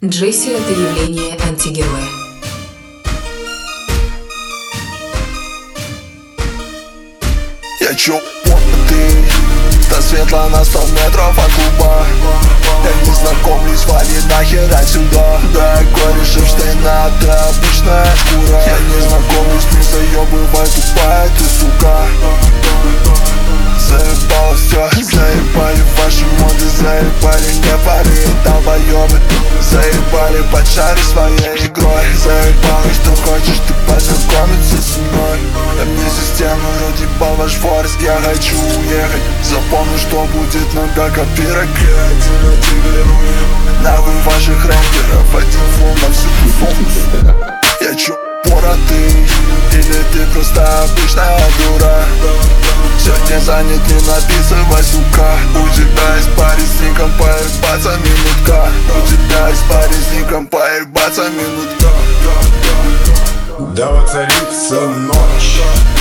Джесси — это явление антигероя. Я чокнутый, до светла на 100 метров от клуба. Я не знакомлюсь, вали нахер отсюда. Да, корешем штейна, ты обычная шкура. Я не знакомлюсь, не заебывай, тупая ты, сука. Заебало все, заебали ваши моды, заебали не пары, долбоёбы. Заебали под шары своей игрой. Заебало, что хочешь ты познакомиться со мной. Да мне система вроде бал ваш форс, я хочу уехать. Запомни, что будет нога как пирог. Нахуй ваших рэперов, один флоу на всю фокус. Я чё, поротый? Или ты просто обычная дура? Сегодня занят, не написывай, сука. У тебя есть парень с ником, поебаться минутка. У тебя есть парень с ником, поебаться минутка. Да воцарится ночь.